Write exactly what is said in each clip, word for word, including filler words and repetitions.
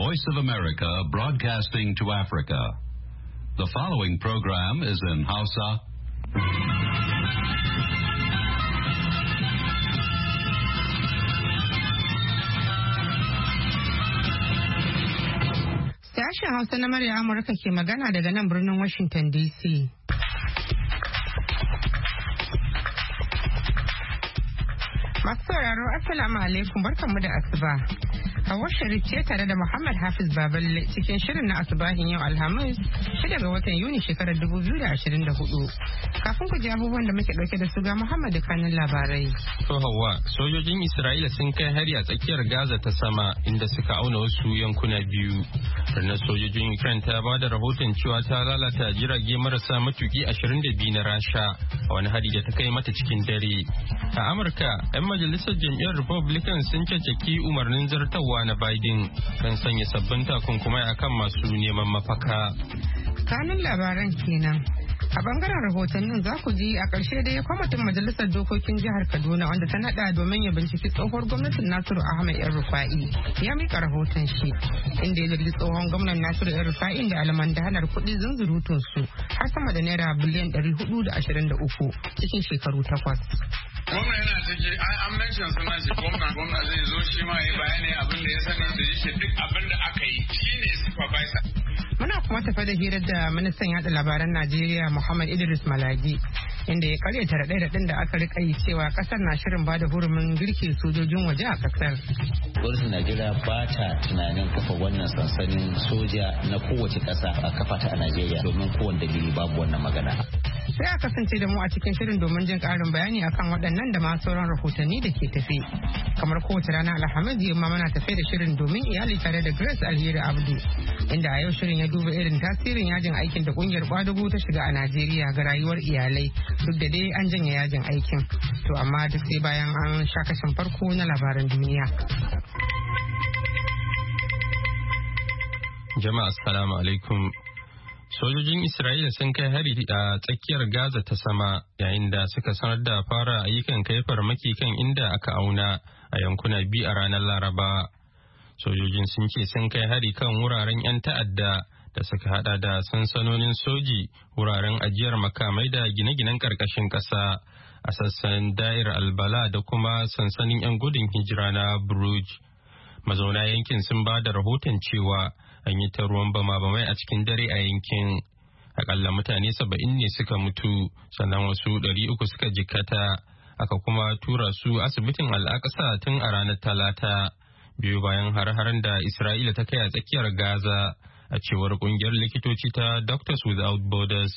Voice of America broadcasting to Africa. The following program is in Hausa. Sashen Hausa na murya Amurka ke magana daga nan birnin Washington D C. Masu sauraro Assalamu alaikum, barkanmu da asuba. Hawwa Sharif ce tare da Muhammad Hafiz Baballe cikin shirin na asubahin yau Alhamis shida ga watan Yuni shekarar dubu biyu da ashirin da hudu. Kafin ku ji abubuwan da muke dauke da su ga Muhammad da kanin labarai. To Hawwa, sojojin Isra'ila sun kai hari a tsakiyar Gaza ta sama inda suka auna wasu yankuna biyu. Sannan sojojin Ukraine ta ba da rahoton cewa ta lalata jirage marasa matuki ashirin da biyu na Rasha a wani hari da ta kai mata cikin dare. A Amurka, 'yan majalisar jam'iyyar Republican sun caccaki umarnin zartawa na Biden kan sanya sabbin takunkumai akan masu neman mafaka. Kanun labaran kenan. A bangaren rahotannin za ku ji a ƙarshe dai kwamitin majalisar dokokin jihar Kaduna wanda ta nada domin ya binciki tsohuwar gwamnatin Nasiru Ahmed yan Rufa'i ya mika rahoton shi inda ya zargi tsohon gwamnan Nasiru yan Rufa'i da almandahanar kuɗi zunzurutun su har sama da naira biliyan ɗari hudu da ashirin da uku cikin shekaru takwas. Gwamna yana ciki an mention sunan shi gwamna gwamna zai zo shi ma ya bayani abin da ya sani da shi duk abin da aka yi shine supervisor. Muna kuma tafe da hirar da ministan yada labaran Najeriya Muhammad Idris Malagi inda ya karyata raɗe-raɗin da aka rika yi cewa kasar na shirin bada hurumin girke sojojin waje a kasar. Gwamnatin Najeriya ba ta tunanin kafa wannan sansanin soja na kowace ƙasa a kafa ta a Najeriya domin kowane dalili babu wannan magana. Sai a kasance da mu a cikin shirin domin jin ƙarin bayani akan waɗannan da ma sauran rahotanni da ke tafe. Kamar kowace rana Alhamis yamma muna tafe da shirin domin iyali tare da Grace Alheri Abdu inda a yau shirin ya duba irin tasirin yajin aikin da kungiyar kwadago ta shiga a Najeriya ga rayuwar iyalai duk da dai an janye yajin aikin. To amma duk sai bayan an sha kashin farko na labaran duniya. Jama'a assalamu alaikum. Sojojin Isra'ila sun kai hari a tsakiyar Gaza ta sama yayin da suka sanar da fara ayyukan kai farmaki kan inda aka auna a yankuna biyu a ranar Laraba. Sojojin sun ce sun kai hari kan wuraren 'yan ta'adda da suka hada da sansanonin soji, wuraren ajiyar makamai da gine-ginen ƙarƙashin ƙasa a sassan Da'ir Albala da kuma sansanin 'yan gudun hijira na Bruj. Mazauna yankin sun ba da rahoton cewa an yi ta ruwan bama-bamai a cikin dare a yankin. Akalla mutane saba'in ne suka mutu, sannan wasu ɗari uku suka jikkata, aka kuma tura su asibitin Al-Aqsa tun a ranar Talata. Biyu bayan har-haren da Isra'ila ta kai a tsakiyar Gaza, a cewar kungiyar likitoci ta Doctors Without Borders.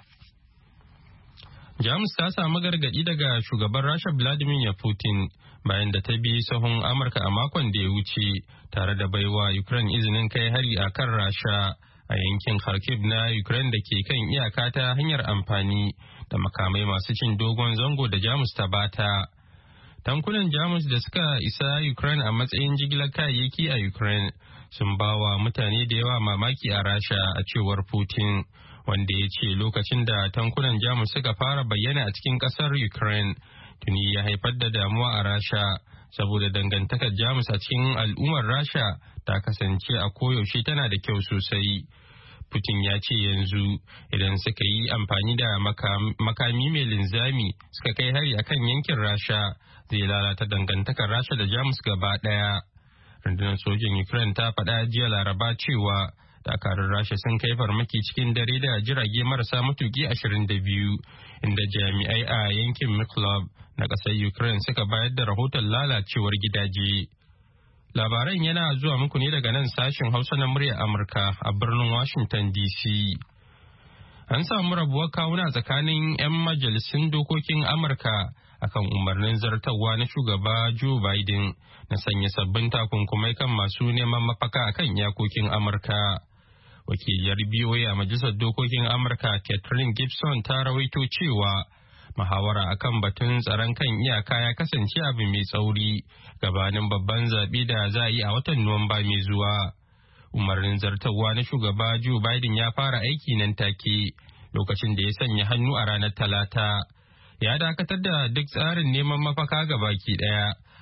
Jamus ta samu gargaɗi daga shugaban Rasha Vladimir Putin bayan da ta bi sahun Amurka a makon da ya wuce tare da baiwa Ukraine izinin kai hari a kan Rasha a yankin Kharkiv na Ukraine da ke kan iyaka ta hanyar amfani da makamai masu cin dogon zango da Jamus ta bata. Tankunan Jamus da suka isa Ukraine a matsayin jigilar kayayyaki a Ukraine sun ba wa mutane da yawa mamaki a Rasha a cewar Putin, wanda ya ce lokacin da tankunan Jamus suka fara bayyana a cikin kasar Ukraine tuni ya haifar da damuwa a Rasha saboda dangantakar Jamus a cikin al'ummar Rasha ta kasance a koyaushe tana da kyau sosai. Putin ya ce yanzu idan suka yi amfani da makami mai linzami suka kai hari akan yankin Rasha zai lalata dangantakar Rasha da Jamus gaba ɗaya. Rundunar sojin Ukraine ta faɗa jiya Laraba cewa dakarun Rasha sun kai farmaki cikin dare da jirage marasa matuki ashirin da biyu inda jami'ai a yankin Mykolaiv na ƙasar Ukraine suka bayar da rahoton lalacewar gidaje. Labaran yana zuwa muku ne daga nan sashen Hausa na muryar Amurka a birnin Washington D C. An samu rabuwar kawuna tsakanin 'yan majalisun dokokin Amurka akan umarnin zartarwa na shugaba Joe Biden na sanya sabbin takunkumai kan masu neman mafaka akan iyakokin Amurka. Wakiliyar B O A a Majalisar Dokokin Amurka Catherine Gibson ta rawaito cewa muhawara akan batun tsaron kan iyaka ya kasance abu mai tsauri gabanin babban zaɓe da za a yi a watan Nuwamba mai zuwa. Umarnin zartarwa na shugaba Joe Biden ya fara aiki nan take lokacin da ya sanya hannu a ranar Talata. Ya dakatar da duk tsarin neman mafaka ga baki ɗaya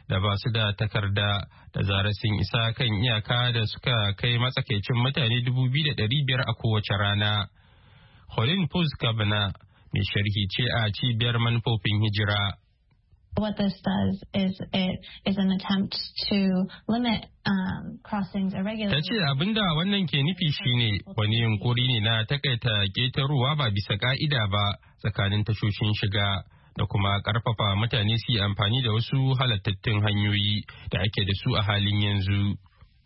da ba su da takarda da zarar sun isa kan iyaka da suka kai matsakaicin mutane dubu biyu da ɗari biyar a kowace rana. Colin Puskabna mai sharhi ce a cibiyar manufofin hijira. What this does is it is an attempt to limit um, crossings irregularly. Ta ce abinda wannan ke nufi shine wani yunkuri ne na takaita ƙetarowa ba bisa ka'ida ba tsakanin tashoshin shiga da kuma ƙarfafa mutane su yi amfani da wasu halattattun hanyoyi da ake da su a halin yanzu.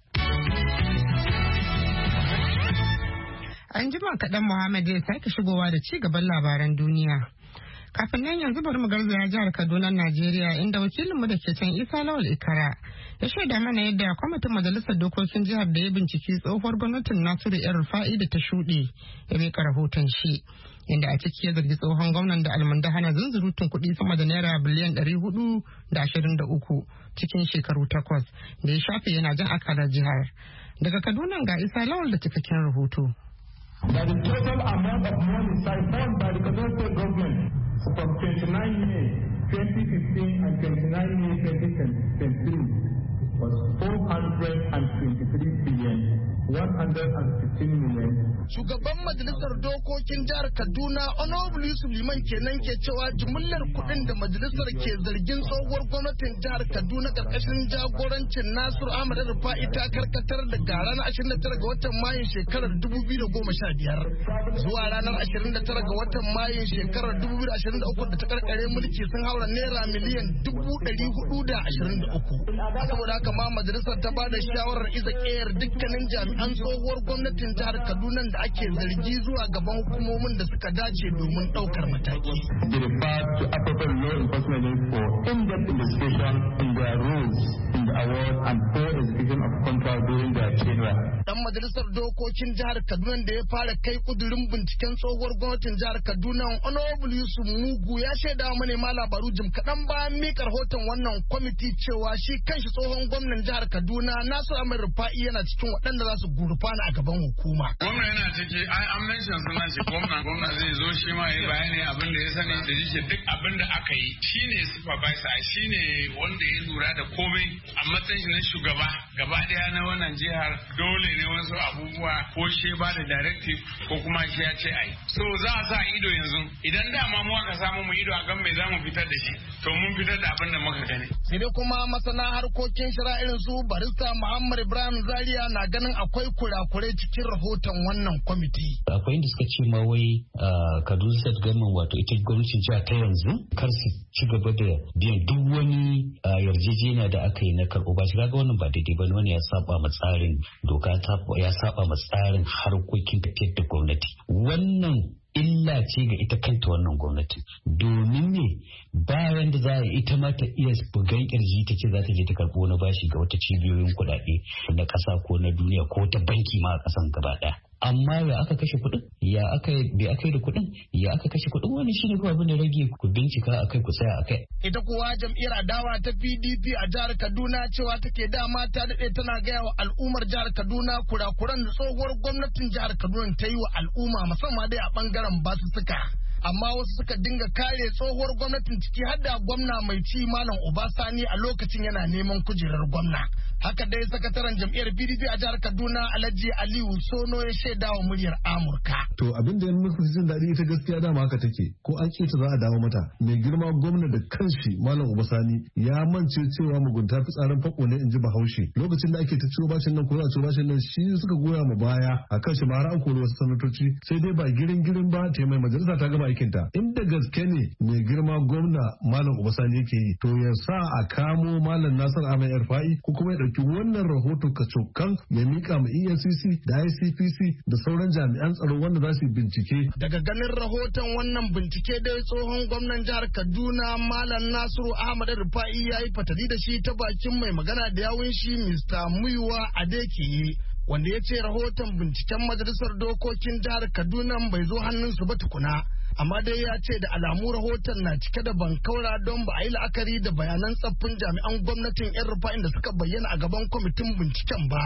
An jima kaɗan Muhammad ya sake shigowa da ci gaban labaran duniya. Kafin nan yanzu bari mu garzaya jihar Kaduna, Najeriya, inda wakilinmu da ke can Isa Lawal Ikara ya shaida mana yadda kwamitin majalisar dokokin jihar da ya binciki tsohuwar gwamnatin Nasiru El Rufai da ta shuɗe ya miƙa rahoton shi, inda a ciki ya zargi tsohon gwamnan da almundahana zunzurutun kuɗi sama da naira biliyan ɗari hudu da ashirin da uku cikin shekaru takwas da ya shafe yana jan akalar jihar. Daga Kaduna ga Isa Lawal da cikakken rahoto. That the total amount of money siphoned by the Kaduna State government from twenty-nine May twenty fifteen and twenty-nine May twenty twenty-three was four hundred twenty-three billion one hundred fifteen million. Shugaban majalisar dokokin jihar Kaduna Honorable Yusuf Liman kenan ke cewa jumlar kuɗin da majalisar ke zargin tsohuwar gwamnatin jihar Kaduna karkashin jagorancin Nasiru Ahmad Rufai ta karkatar daga ranar ashirin da tara ga watan Mayun shekarar dubu biyu da goma sha biyar zuwa ranar ashirin da tara ga watan Mayun shekarar dubu biyu da ashirin da uku da ta karkare mulki sun haura naira miliyan dubu ɗari hudu da ashirin da uku. Saboda haka ma majalisar ta ba da shawarar iza ƙeyar dukkanin jami'an tsohuwar gwamnatin jihar Kaduna da ake zargi zuwa gaban hukumomin da suka dace domin ɗaukar mataki. They refer to appropriate law enforcement agents for in-depth investigation in their roles in the award and poor execution of contract during their tenure. Dan majalisar dokokin jihar Kaduna da ya fara kai kudurin binciken tsohuwar gwamnatin jihar Kaduna Honorable Yusuf Mugu ya shaida wa manema labaru jim kaɗan bayan miƙa rahoton wannan kwamiti cewa shi kanshi tsohon gwamnan jihar Kaduna Nasiru Ahmad Rufai yana cikin waɗanda za su gurfana a gaban hukuma. Gwamna yana ciki ai an mention sunan shi gwamna gwamna zai zo shi ma ya bayani abin da ya sani da yake duk abin da aka yi shine supervisor shine wanda ya lura da komai a matsayin shi na shugaba gaba daya na wannan jihar dole ne wasu abubuwa ko shi ba da directive ko kuma shi ya ce ai so za a sa ido yanzu idan dama mu aka samu mu ido a gan me za mu fitar da shi to mun fitar da abin da muka gani. Sai dai kuma masana harkokin shari'a irin su barista Muhammad Ibrahim Zaria na ganin akwai kurakurai cikin rahoton wannan kwamiti. Akwai inda suka ce ma wai Kaduna State Government wato ita gwamnatin jiha ta yanzu kar su ci gaba da biyan duk wani yarjejeniya da aka yi na karɓo ba shi kaga wannan ba daidai ba wani ya saba ma tsarin doka ya saba ma tsarin harkokin tafiyar da gwamnati. Wannan illa ce ga ita kanta wannan gwamnati domin ne bayan da za a ita ma ta iya bugan kirji ta ce za ta je ta karɓo na bashi ga wata cibiyoyin kuɗaɗe na ƙasa ko na duniya ko ta banki ma a ƙasan gaba ɗaya. Amma ya aka kashe kuɗin ya aka bi aka yi da kuɗin ya aka kashe kuɗin wani shine kawai abin da rage ku bincika akai ku tsaya akai. Ita kuwa jam'iyyar adawa ta P D P a jihar Kaduna cewa take dama ta daɗe tana gaya wa al'ummar jihar Kaduna kurakuran da tsohuwar gwamnatin jihar Kaduna ta yi wa al'umma musamman dai a ɓangaren basussuka. Amma wasu suka dinga kare tsohuwar gwamnatin ciki har da gwamna mai ci Malam Obasani a lokacin yana neman kujerar gwamna. Haka dai sakataren jam'iyyar P D P a jihar Kaduna Alhaji Aliyu Sono ya shaida wa muryar Amurka. To abin da ya muku jin daɗi ita gaskiya dama haka take ko an ce ta za a dawo mata. Mai girma gwamna da kanshi Malam Obasani ya mance cewa mugunta fitsarin fako ne in ji Bahaushe. Lokacin da ake ta ciwo bashin nan ko za a ciwo bashin nan shi suka goya mu baya a kan shi ma har an kori wasu sanatoci sai dai ba girin girin ba ta mai majalisa ta gama aikinta. Inda gaske ne mai girma gwamna Malam Obasani yake yi to ya sa a kamo Malam Nasir Ahmed Rufai ko kuma ya ɗauki wannan rahoto kacokan ya mika ma E F C C da I C P C da sauran jami'an tsaro wanda za su yi bincike. Daga ganin rahoton wannan bincike dai tsohon gwamnan jihar Kaduna Malam Nasiru Ahmad Rufai ya yi fatali da shi ta bakin mai magana da yawun shi Mister Muyiwa Adekiyi wanda ya ce rahoton binciken majalisar dokokin jihar Kaduna bai zo hannunsu ba tukuna. Amma dai ya ce da alamu rahoton na cike da bankaura don ba a yi la'akari da bayanan tsaffin jami'an gwamnatin yan rufa'in da suka bayyana a gaban kwamitin binciken ba.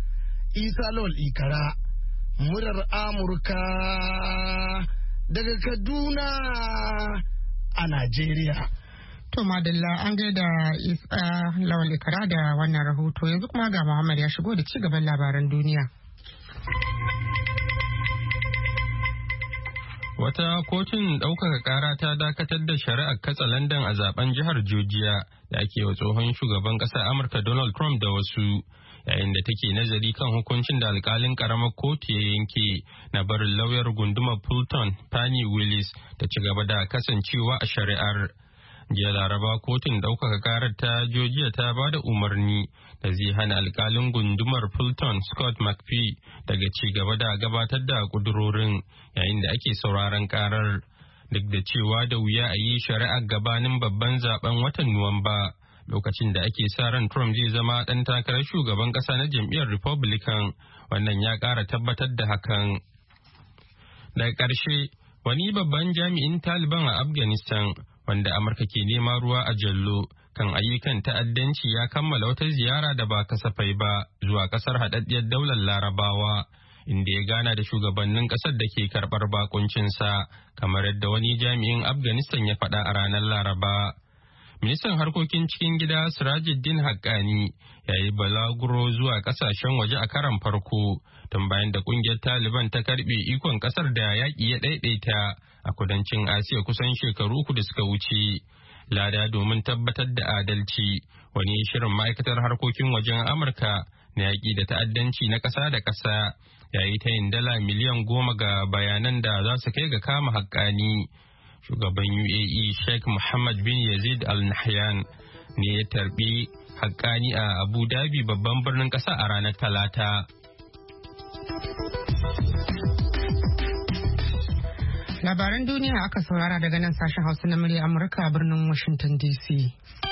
Isa Lawal Ikara, murar Amurka daga Kaduna a Najeriya. To madalla an gaida Isa Lawal Ikara da wannan rahoto, yanzu kuma ga Muhammad ya shigo da ci gaban labaran duniya. Wata kotun ɗaukaka ƙara ta dakatar da shari'ar katsalandan a zaben jihar Georgia da ake wa tsohon shugaban ƙasar Amurka Donald Trump da wasu, yayin da take nazari kan hukuncin da alkalin ƙaramar kotu ya yanke na barin lauyar gundumar Fulton, Fannie Willis, ta ci gaba da kasancewa a shari'ar. Jiya Laraba kotun ɗaukaka ƙarar ta Georgia ta ba da umarni da zai hana alkalin gundumar Fulton Scott McPhee daga ci gaba da gabatar da ƙudurorin yayin da ake sauraron ƙarar, duk da cewa da wuya a yi shari'ar gabanin babban zaben watan Nuwamba, lokacin da ake sa ran Trump zai zama ɗan takarar shugaban ƙasa na jam'iyyar Republican. Wannan ya ƙara tabbatar da hakan. Daga ƙarshe, wani babban jami'in Taliban a Afghanistan wanda Amurka ke nema ruwa a jallo kan ayyukan ta'addanci ya kammala wata ziyara da ba kasafai ba zuwa kasar haɗaɗɗiyar daular Larabawa, inda ya gana da shugabannin ƙasar da ke karɓar bakuncinsa, kamar yadda wani jami'in Afghanistan ya faɗa a ranar Laraba. Ministan harkokin cikin gida Sirajuddin Haqqani ya yi balaguro zuwa ƙasashen waje a karan farko tun bayan da ƙungiyar Taliban ta karɓe ikon ƙasar da yaƙi ya ɗaiɗaita a kudancin Asiya kusan shekaru uku da suka wuce. Lada domin tabbatar da adalci, wani shirin ma'aikatar harkokin wajen Amurka na yaƙi da ta'addanci na ƙasa da ƙasa ya yi tayin dala miliyan goma ga bayanan da za su kai ga kama Haqqani. Shugaban U A E Sheikh Mohammed bin Yazid Al Nahyan ne ya tarbi Haqqani a Abu Dhabi babban birnin ƙasa a ranar Talata. Labaran duniya aka saurara daga nan sashen Hausa na murya Amurka a birnin Washington D C.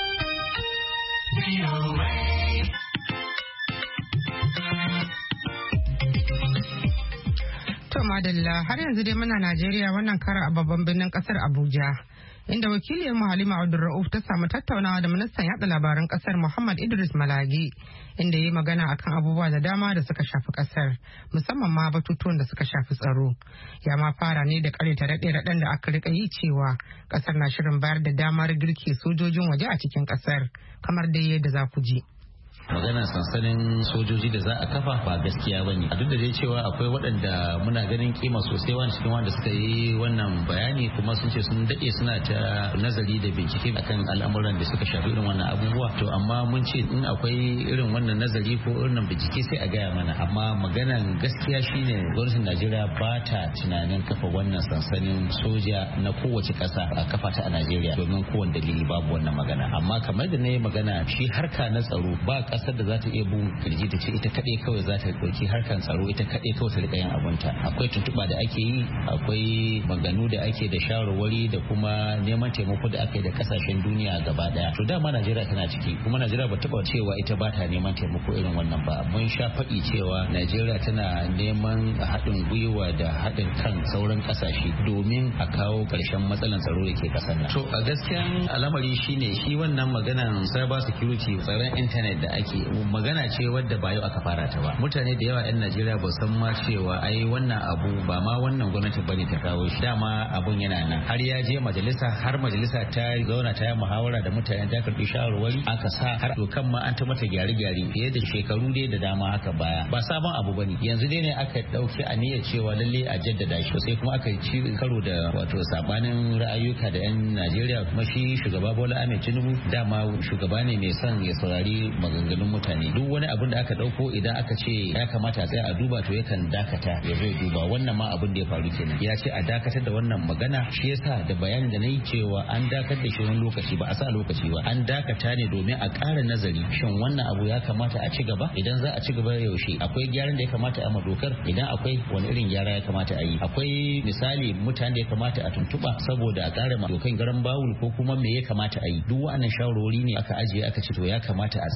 To madalla, har yanzu dai muna Najeriya, wannan kara a babban birnin kasar Abuja, inda wakiliyar Halima Abdulrauf ta samu tattaunawa da ministan yada labaran kasar Muhammad Idris Malagi, inda yi magana akan abubuwa da dama da suka shafi kasar, musamman ma batutuwan da suka shafi tsaro. Ya ma fara ne da karyata raɗe-raɗen da aka rika yi cewa kasar na shirin bayar da damar girke sojojin waje a cikin kasar, kamar dai yadda za ku ji. Magana sansanin sojoji da za a kafa ba gaskiya ba ne, duk da dai cewa akwai waɗanda muna ganin kima sosai wani cikin wanda suka yi wannan bayani kuma sun ce sun daɗe suna ta nazari da bincike akan al'amuran da suka shafi irin wannan abubuwa. To amma mun ce in akwai irin wannan nazari ko irin bincike sai a gaya mana, amma maganan gaskiya shine gwamnatin Najeriya ba ta tunanin kafa wannan sansanin soja na kowace ƙasa a kafa ta a Najeriya domin kowane dalili, babu wannan magana. Amma kamar da na yi magana, shi harka na tsaro ba kasar da za ta iya bugun kirji ta ce ita kaɗai kawai za ta ɗauki harkar tsaro ita kaɗai kawai ta riƙa yin abunta. Akwai tuntuɓa da ake yi, akwai maganu da ake da shawarwari da kuma neman taimako da aka yi da kasashen duniya gaba ɗaya. To dama Najeriya tana ciki, kuma Najeriya ba taɓa cewa ita ba ta neman taimako irin wannan ba. Mun sha faɗi cewa Najeriya tana neman haɗin gwiwa da haɗin kan sauran ƙasashe domin a kawo ƙarshen matsalan tsaro da ke ƙasar nan. To a gaskiyan al'amari shine shi wannan maganan cyber security, tsaron intanet da ake magana ce wadda ba yau aka fara ta ba. Mutane da yawa 'yan Najeriya ba san ma cewa ai wannan abu ba ma wannan gwamnati bane ta kawo shi, dama abun yana nan har ya je majalisa, har majalisa ta zauna ta yi muhawara da mutane, ta karbi shawarwari, aka sa har dokan ma an ta mata gyare-gyare fiye da shekaru dai da dama haka baya. Ba sabon abu bane, yanzu dai ne aka dauki aniyar cewa lalle a jaddada shi, sai kuma aka ci karo da wato sabanin ra'ayuka da 'yan Najeriya. Kuma shi shugaba Bola Ahmed Tinubu dama shugaba ne mai son ya saurari maganganun mutane. Duk wani abin da aka dauko idan aka ce ya kamata a tsaya a duba, to yakan dakata ya zo duba. Wannan ma abin da ya faru kenan, ya ce a dakatar da wannan magana. Shi yasa da bayanin da na yi cewa an dakatar da shi wani lokaci, ba a sa lokaci ba, an dakata ne domin a ƙara nazari shin wannan abu ya kamata a ci gaba. Idan za a ci gaba yaushe, akwai gyaran da ya kamata a ma dokar, idan akwai wani irin gyara ya kamata a yi, akwai misali mutane da ya kamata a tuntuɓa saboda a ƙara ma dokan garan bawul, ko kuma me ya kamata a yi. Duk wa'annan shawarwari ne aka ajiye aka ce to ya kamata a tsaya a yi wannan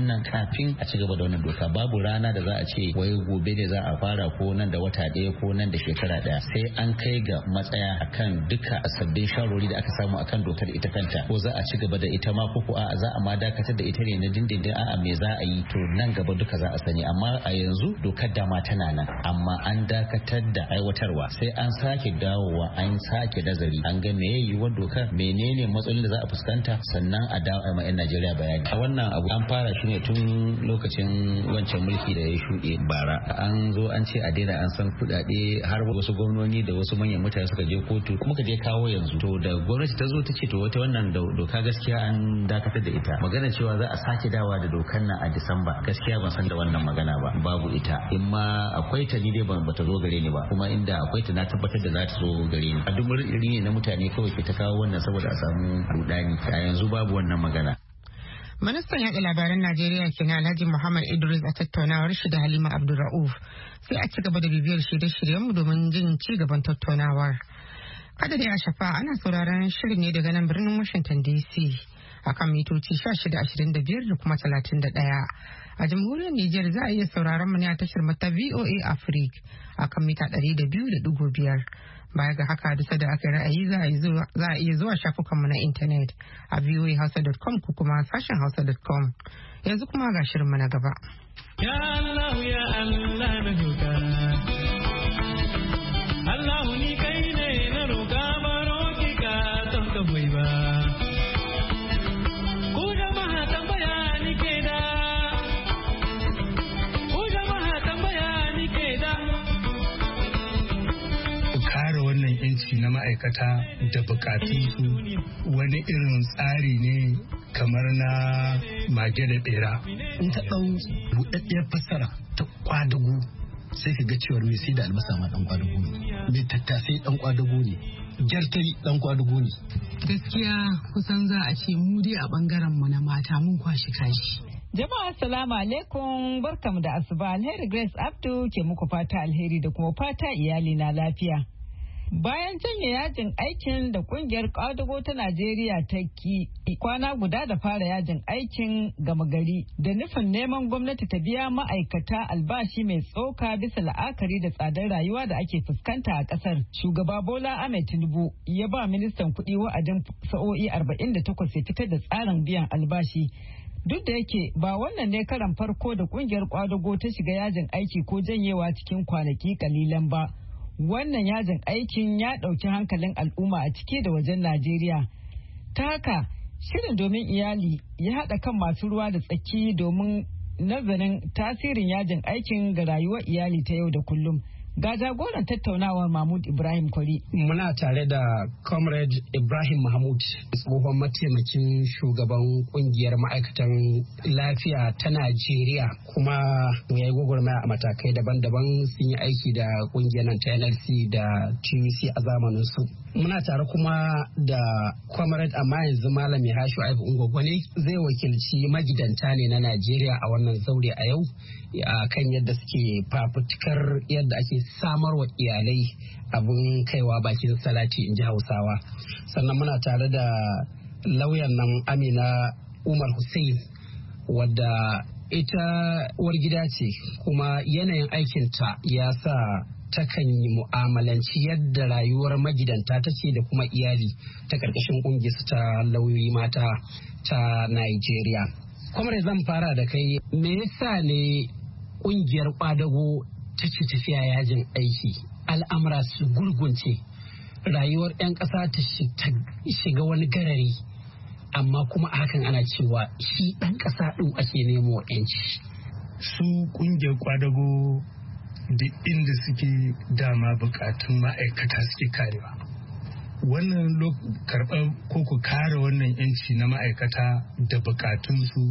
wannan kafin a ci gaba da wannan doka. Babu rana da za a ce wai gobe ne za a fara ko nan da wata ɗaya ko nan da shekara ɗaya, sai an kai ga matsaya akan duka sabbin shawarwari da aka samu akan dokar ita kanta, ko za a ci gaba da ita ma ko ko a za a ma dakatar da ita ne na dindindin, a'a me za a yi, to nan gaba duka za a sani. Amma a yanzu dokar dama tana nan, amma an dakatar da aiwatarwa, sai an sake dawowa an sake nazari an ga me yiwuwar dokar, menene matsalolin da za a fuskanta, sannan a dawo ma 'yan Najeriya bayani. A wannan abu an fara shi ne tun lokacin wancan mulki da ya shuɗe bara. An zo an ce a daina an san kuɗaɗe, har wasu gwamnoni da wasu manyan mutane suka je kotu, kuma ka je kawo yanzu. To da gwamnati ta zo ta ce to wata wannan doka gaskiya an dakatar da ita. Magana cewa za a sake dawa da dokar nan a Disamba, gaskiya ban san da wannan magana ba, babu ita. In ma akwai ta ni dai ban bata zo gare ni ba, kuma inda akwai ta na tabbatar da za ta zo gare ni. A duk iri ne na mutane kawai ke ta kawo wannan saboda a samu rudani. A yanzu babu wannan magana. Ministan yaɗa labaran Najeriya kenan Alhaji Muhammad Idris a tattaunawar shi da Halima Abdulra'uf. Sai a ci gaba da bibiyar shirye-shiryenmu domin jin ci gaban tattaunawar. Kada dai a shafa ana sauraron shirin ne daga nan birnin Washington D C akan mitoci shida ashirin da biyar da kuma talatin da ɗaya. A jamhuriyar Nijar za a iya sauraron mu ne a tashar mata V O A Africa akan mita ɗari da biyu da ɗigo biyar. Baya ga haka dusa da aka ra'ayi za a iya zuwa shafukanmu na intanet a v o a hausa dot com ko kuma sashen hausa dot com. Yanzu kuma ga shirinmu na gaba. Ya Allah ya Allah na roƙa. Allah ni kai ne na roƙa baro ki ka ton ka bai ba. Ku jama'a tambaya ni ke da. Ku jama'a tambaya ni ke da. Kare wannan yanci na ma'aikata da bukatunsu wani irin tsari ne kamar na mage da bera. In ta ɗau buɗaɗɗiyar fassara ta kwadago sai ka ga cewar mai sai da albasa ma ɗan kwadago ne, mai tattasai ɗan kwadago ne, gyartari ɗan kwadago ne. Gaskiya kusan za a ce mu dai a ɓangaren mu na mata mun kwashi kashi. Jama'a assalamu alaikum, barkamu da asuba. Alheri Grace Abdu ke muku fata alheri da kuma fata iyali na lafiya. Bayan janye yajin aikin da kungiyar kwadago ta Najeriya ta ki kwana guda da fara yajin aikin gama gari da nufin neman gwamnati ta biya ma'aikata albashi mai tsoka bisa la'akari da tsadar rayuwa da ake fuskanta a kasar. Shugaba Bola Ahmed Tinubu ya ba ministan kuɗi wa'adin sa'o'i arba'in da takwas ya fitar da tsarin biyan albashi. Duk da yake ba wannan ne karan farko da kungiyar kwadago ta shiga yajin aiki ko janyewa cikin kwanaki kalilan ba. Wannan yajin aikin ya ɗauki hankalin al'umma a ciki da wajen Najeriya. Ta haka, shirin domin iyali ya haɗa kan masu ruwa da tsaki domin nazarin tasirin yajin aikin ga rayuwar iyali ta yau da kullum. Ga jagoran tattaunawar Mahmud Ibrahim Kwari. Muna tare da Comrade Ibrahim Mahmud, tsohon mataimakin shugaban kungiyar ma'aikatan lafiya ta Najeriya, kuma ya yi gwagwarmaya a matakai daban-daban, sun yi aiki da kungiyar nan ta N L C da T U C a zamanin su. Muna tare kuma da Comrade amma yanzu Malami Hashu Aibu Ungwagwane, zai wakilci magidanta ne na Najeriya a wannan zaure a yau, a kan yadda suke fafutukar yadda ake samar wa iyalai abin kaiwa bakin salati, in ji Hausawa. Sannan muna tare da lauyan nan Amina Umar Hussein, wadda ita uwar gida ce kuma yanayin aikinta ya sa takan yi mu'amalanci yadda rayuwar magidanta take da kuma iyali ta ƙarƙashin ƙungiyar ta lauyoyi mata ta Nigeria. Kwamar zan fara da kai, me yasa ne ƙungiyar ƙwadago ta ce tafiya yajin aiki, al'amura su gurgunce, rayuwar 'yan ƙasa ta shiga wani garari, amma kuma hakan ana cewa shi ɗan ƙasa ɗin ake nemo 'yanci. Su ƙungiyar ƙwadago duk inda suke dama bukatun ma'aikata suke karewa. Wannan karɓar ko ku kare wannan 'yanci na ma'aikata da bukatunsu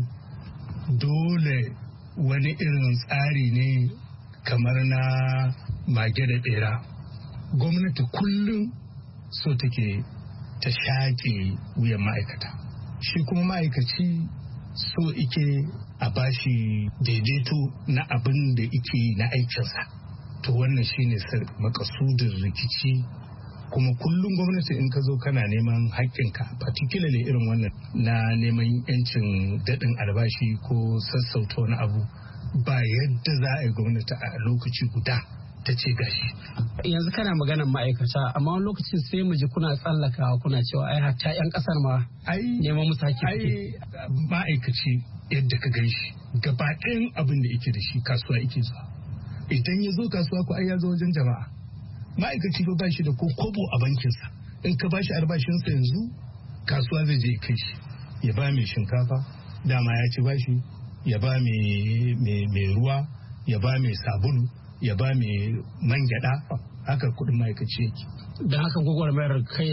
dole wani irin tsari ne kamar na mage da bera. Gwamnati kullum so take ta shaƙe wuyan ma'aikata, shi kuma ma'aikaci so ike a bashi daidaito na abin da ike na aikinsa. To wannan shine makasudin rikici kuma kullum gwamnati in ka zo kana neman haƙƙinka particularly irin wannan na neman yancin daɗin albashi ko sassauta wani abu ba yadda za a yi gwamnati a lokaci guda ta ce gashi. Yanzu kana maganar ma'aikata amma wani lokacin sai mu ji kuna tsallakawa kuna cewa ai hatta 'yan kasar ma neman musu haƙƙi. Ai ma'aikaci yadda ka gan shi gaba ɗayan abin da yake da shi kasuwa yake zuwa. Idan ya zo kasuwa ko ai ya zo wajen jama'a. Ma'aikaci ba ba shi da ko kobo a bankinsa. In ka ba shi albashinsa yanzu kasuwa zai je kai shi. Ya ba mai shinkafa dama ya ci bashi ya ba mai ruwa ya ba mai sabulu ya ba mai man gyada haka kudin ma'aikaci yake. Da haka gwagwarmayar kai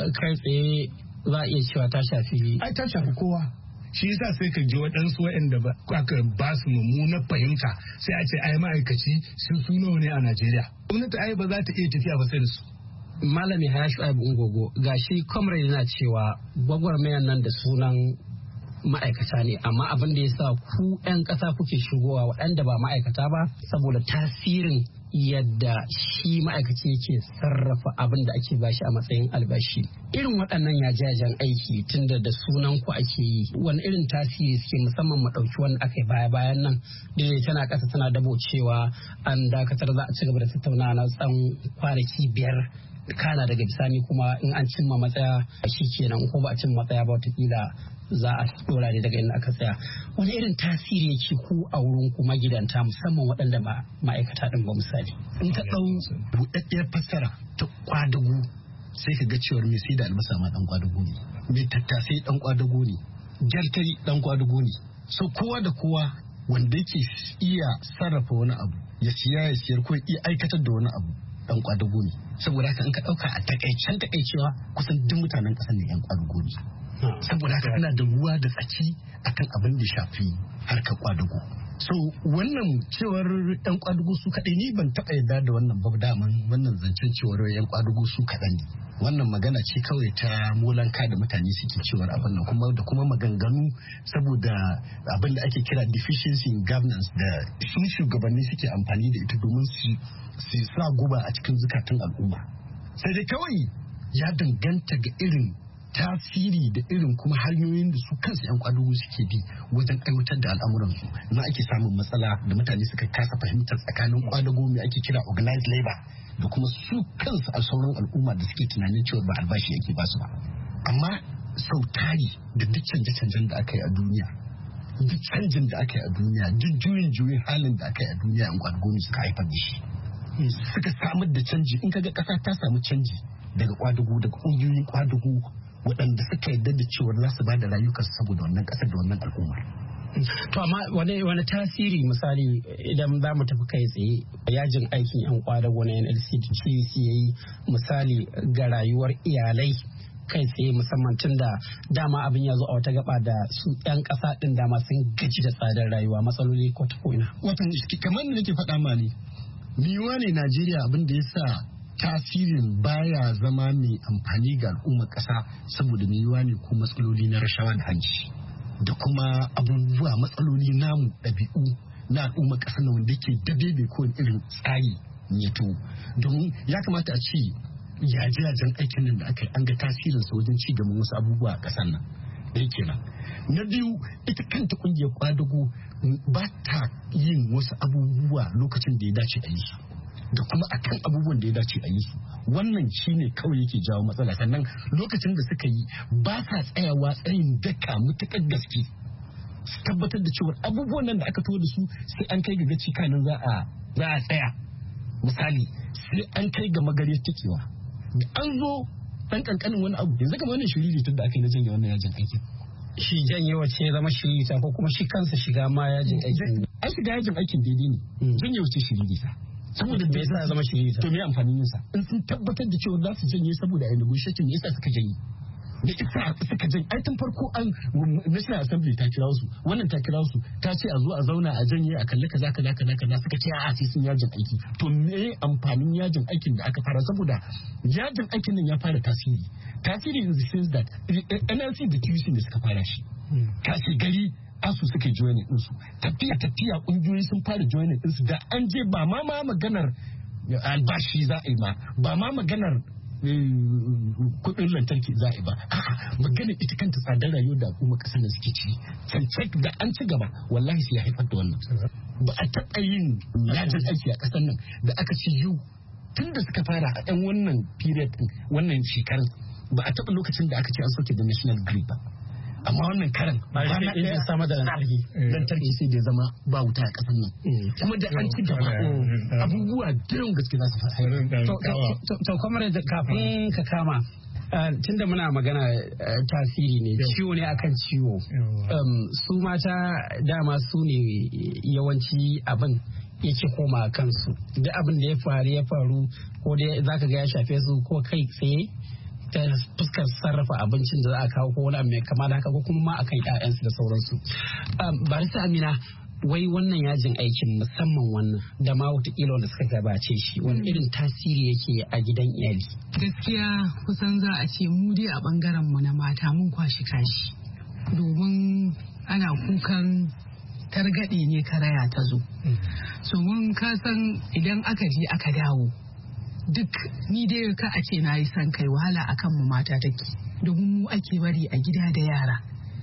tsaye za a iya cewa ta shafi. Ai ta shafi kowa. Shi yasa sai ka ji waɗansu waɗanda aka ba su mummunar fahimta sai a ce ai ma'aikaci sun su nawa ne a Najeriya. Gwamnati ai ba za ta iya tafiya ba sai da su. Malami Hayashi Aibu Ungogo gashi comrade yana cewa gwagwarmayar nan da sunan ma'aikata ne amma abin da ya sa ku 'yan ƙasa kuke shigowa waɗanda ba ma'aikata ba saboda tasirin yadda shi ma'aikaci yake sarrafa abin da ake bashi a matsayin albashi irin waɗannan yajajen aiki tunda da sunan ku ake yi wani irin tasiri suke musamman mu ɗauki wanda aka yi baya bayan nan da tana ƙasa tana dabo cewa an dakatar za a ci gaba da tattaunawa na tsan kwanaki biyar kana daga bisani kuma in an cimma matsaya shi kenan ko ba a cimma matsaya ba watakila za a dora ne daga inda aka tsaya wani irin tasiri yake ku a wurin ku magidanta musamman waɗanda ba ma'aikata ɗin ba misali in ka ɗau buɗaɗɗiyar fassara ta kwadago sai ka ga cewar mai sai da albasa ma ɗan kwadago ne mai tattasai ɗan kwadago ne gyartai ɗan kwadago ne so kowa da kowa wanda yake iya sarrafa wani abu ya siya ya siyar ko iya aikatar da wani abu dan kwadago ne saboda haka in ka dauka a takaicen takaicewa kusan duk mutanen kasar ne yan kwadago ne saboda haka ana da ruwa da tsaki akan abin da shafi harkar kwadago so wannan cewar yan kwadago su kadai ni ban taba yarda da wannan ba daman wannan zancen cewar yan kwadago su kadai ne wannan magana ce kawai ta molanka da mutane suke cewar abin nan kuma da kuma maganganu saboda abin da ake kira deficiency in governance da su shugabanni suke amfani da ita domin su su sa guba a cikin zukatan al'umma sai dai kawai ya danganta ga irin tasiri da irin kuma hanyoyin da su kansu yan kwadugo suke bi wajen aiwatar da al'amuransu na ake samun matsala da mutane suka kasa fahimtar tsakanin kwadago mai ake kira organized labor da kuma su kansu a sauran al'umma da suke tunanin cewa ba albashi yake ba su ba amma sau tari da duk canje-canjen da aka yi a duniya duk canjin da aka yi a duniya duk juyin juyin halin da aka yi a duniya yan kwadugo ne suka haifar da shi suka samar da canji in kaga kasa ta samu canji daga kwadugo daga kungiyoyin kwadugo waɗanda suka yarda da cewa za su ba da rayukansu saboda wannan ƙasar da wannan al'ummar. To amma wani wani tasiri misali idan za mu tafi kai tsaye yajin aikin yan kwadago na N L C da ya yi misali ga rayuwar iyalai kai tsaye musamman tun da dama abin ya zo a wata gaba da su yan ƙasa ɗin dama sun gaji da tsadar rayuwa matsaloli ko ta ko'ina. Watan kamar da nake faɗa ma ne, miwa ne Najeriya abin da ya sa tasirin baya zama mai amfani ga al'ummar ƙasa saboda mai yiwuwa ne ko matsaloli na rashawa da hanci da kuma abubuwa matsaloli namu ɗabi'u na al'ummar ƙasa na wanda ke dabe ko irin tsari neto domin ya kamata a ce yaje-yajen aikin nan da aka yi an ga tasirinsa wajen ci gaban wasu abubuwa a ƙasar nan ɗaya kenan na biyu ita kanta ƙungiyar kwadago ba ta yin wasu abubuwa lokacin da ya dace a yi su da kuma akan abubuwan da ya dace a yi su wannan shine kawai yake jawo matsala sannan lokacin da suka yi ba sa tsayawa tsayin daka mutukar gaske su tabbatar da cewa abubuwan nan da aka taho da su sai an kai ga gaci kanin za a za a tsaya misali sai an kai ga magariyar takewa da an zo dan kankanin wani abu yanzu kamar wannan shiriri tun da aka yi na janye wannan yajin aikin shi janyewa ce zama shirita ko kuma shi kansa shiga ma yajin aikin an shiga yajin aikin daidai ne janyewa ce shirita saboda me yasa zama shirita to me amfanin yin sa in sun tabbatar da cewa za su janye saboda ai negotiation me yasa suka janye da isa suka janye ai tun farko an National Assembly ta kira su wannan ta kira su ta ce a zo a zauna a janye a kalli kaza kaza kaza kaza suka ce a'a sai sun yajin aiki to me amfanin yajin aikin da aka fara saboda yajin aikin nan ya fara tasiri tasiri in the sense that N L C da T U C ne suka fara shi kashi gari asu suka joinin ɗinsu tafiya tafiya ƙungiyoyi sun fara joinin ɗinsu da an je ba ma ma maganar albashi za a yi ma ba ma maganar kudin lantarki za a yi ba magana ita kanta tsadar rayuwar da al'umma kasar da suke ci cancak da an ci gaba wallahi sai ya haifar da wannan ba a taɓa yin yajin aiki a kasar nan da aka ci yau tun da suka fara a ɗan wannan period wannan shekarun ba a taɓa lokacin da aka ce an soke da national grid ba amma wannan karan ba na ɗaya sama da lantarki lantarki sai da zama ba wuta a ƙasar nan kuma da an ci gaba abubuwa da yawan gaske za su faru. To kamar kafin ka kama tunda muna magana tasiri ne ciwo ne akan ciwo su mata dama su ne yawanci abin yake koma kansu duk abin da ya faru ya faru ko dai zaka ga ya shafe su ko kai tsaye ta fuskar sarrafa abincin da za a kawo ko wani abu mai kama da haka ko kuma ma akan ƴaƴansu da sauransu. Barista Amina wai wannan yajin aikin musamman wannan da ma watakila wanda suka gabace shi wani irin tasiri yake a gidan iyali. Gaskiya kusan za a ce mu dai a bangaren mu na mata mun kwashi kashi domin ana kukan targaɗe ne karaya ta zo. So mun kasan idan aka je aka dawo duk ni dai ka a ce na yi san kai wahala akan mu mata take domin mu ake bari a gida da yara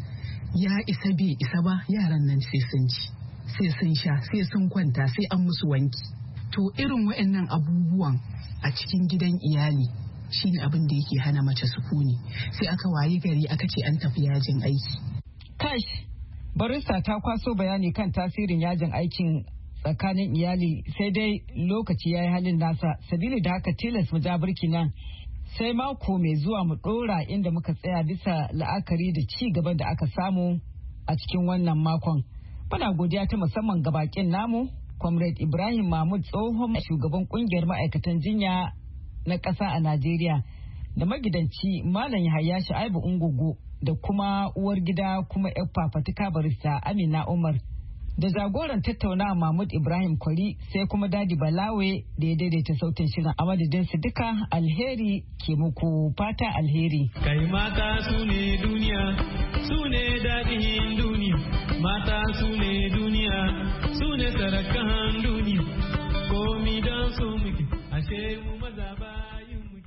ya isa bai isa ba yaran nan sai sun ci sai sun sha sai sun kwanta sai an musu wanki to irin waɗannan abubuwan a cikin gidan iyali shine abin da yake hana mace sukuni sai aka wayi gari aka ce an tafi yajin aiki. Kash barista ta kwaso bayani kan tasirin yajin aikin tsakanin iyali sai dai lokaci ya yi halin nasa sabili da haka tilas mu ja birki nan sai mako mai zuwa mu dora inda muka tsaya bisa la'akari da ci gaban da aka samu a cikin wannan makon. Muna godiya ta musamman ga bakin namu Comrade Ibrahim Mahmud tsohon shugaban kungiyar ma'aikatan jinya na ƙasa a Najeriya da magidanci Malam Yahaya Shu'aibu Ungogo da kuma uwar gida kuma yar fafatuka barista Amina Umar da jagoran tattaunawa Mahmud Ibrahim Kwari sai kuma Dadi Balawe da ya daidaita sautin shirin a madadin su duka alheri ke muku fata alheri. Kai mata su ne duniya su ne daɗin duniya mata su ne duniya su ne sarakan duniya komi don su muke ashe mu maza bayin muke.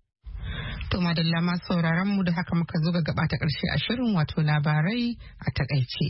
To madalla masu sauraron mu da haka muka zo ga gaba ta ƙarshe a shirin wato labarai a takaice.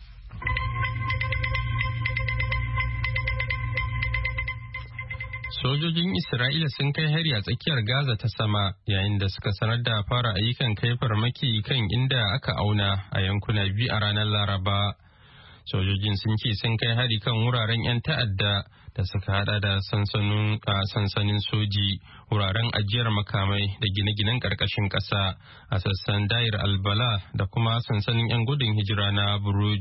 Sojojin Isra'ila sun kai hari a tsakiyar Gaza ta sama yayin da suka sanar da fara ayyukan kai farmaki kan inda aka auna a yankuna biyu a ranar Laraba. Sojojin sun ce sun kai hari kan wuraren 'yan ta'adda da suka hada da sansanin soji, wuraren ajiyar makamai da gine-ginen ƙarƙashin ƙasa a sassan Dair al-Bala da kuma sansanin 'yan gudun hijira na Buruj.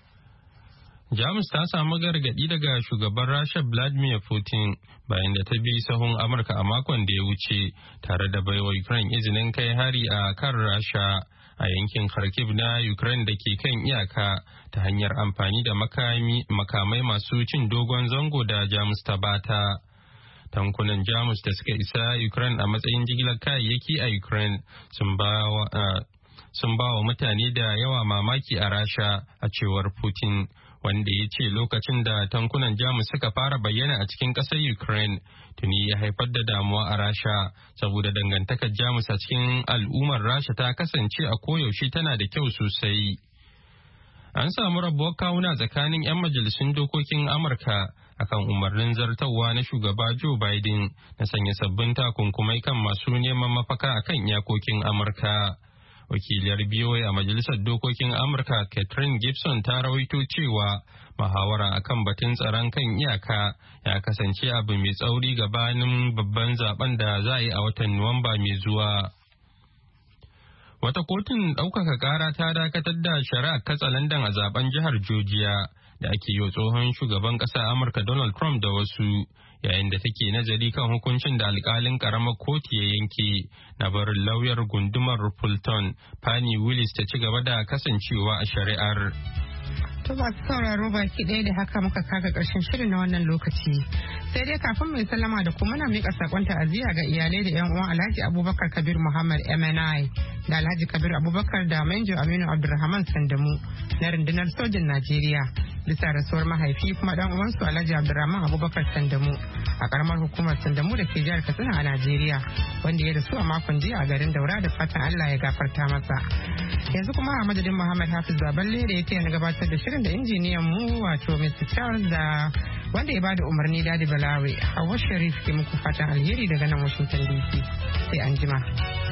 Jamus ta samu gargaɗi daga shugaban Rasha Vladimir Putin bayan da ta bi sahun Amurka a makon da ya wuce tare da baiwa Ukraine izinin kai hari a kan Rasha a yankin Kharkiv na Ukraine da ke kan iyaka ta hanyar amfani da makamai masu cin dogon zango da Jamus ta bata. Tankunan Jamus da suka isa Ukraine a matsayin jigilar kayayyaki a Ukraine sun ba wa sun ba wa mutane da yawa mamaki a Rasha a cewar Putin. Wanda ya ce lokacin da tankunan Jamus suka fara bayyana a cikin ƙasar Ukraine tuni ya haifar da damuwa a Rasha saboda dangantakar Jamus a cikin al'ummar Rasha ta kasance a koyaushe tana da kyau sosai. An samu rabuwar kawuna tsakanin 'yan majalisun dokokin Amurka akan umarnin zartarwa na shugaba Joe Biden na sanya sabbin takunkumai kan masu neman mafaka akan iyakokin Amurka. Wakiliyar B O A a Majalisar Dokokin Amurka Catherine Gibson ta rawaito cewa muhawara akan batun tsaron kan iyaka ya kasance abu mai tsauri gabanin babban zaben da za a yi a watan Nuwamba mai zuwa. Wata kotun ɗaukaka ƙara ta dakatar da shari'ar katsalandan a zaben jihar Georgia da ake yi wa tsohon shugaban ƙasa Amurka Donald Trump da wasu. Yayin da take nazari kan hukuncin da alkalin karamar kotu ya yanke na barin lauyar gundumar Fulton Fannie Willis ta ci gaba da kasancewa a shari'ar. To ba sauraro baki ɗaya da haka muka kaga ƙarshen shirin na wannan lokaci. Sai dai kafin mai sallama da kuma na miƙa sakon ta'aziyya ga iyalai da yan uwan Alhaji Abubakar Kabir Muhammad M N I da Alhaji Kabir Abubakar da Manjo Aminu Abdulrahman Sandamu na rundunar sojin Najeriya bisa rasuwar mahaifi kuma dan uwansu Alhaji Abdurrahman Abubakar Sandamu a karamar hukumar Sandamu da ke jihar Katsina a Najeriya, wanda ya rasu a makon jiya a garin Daura, da fatan Allah ya gafarta masa. Yanzu kuma a madadin Muhammad Hafiz Baballe da ya taya na gabatar da shirin da injiniyan mu wato mister Charles da wanda ya bada umarni Dadi Balawe, Hawwa Sharif ke muku fatan alheri daga nan Washington D C. Sai an jima.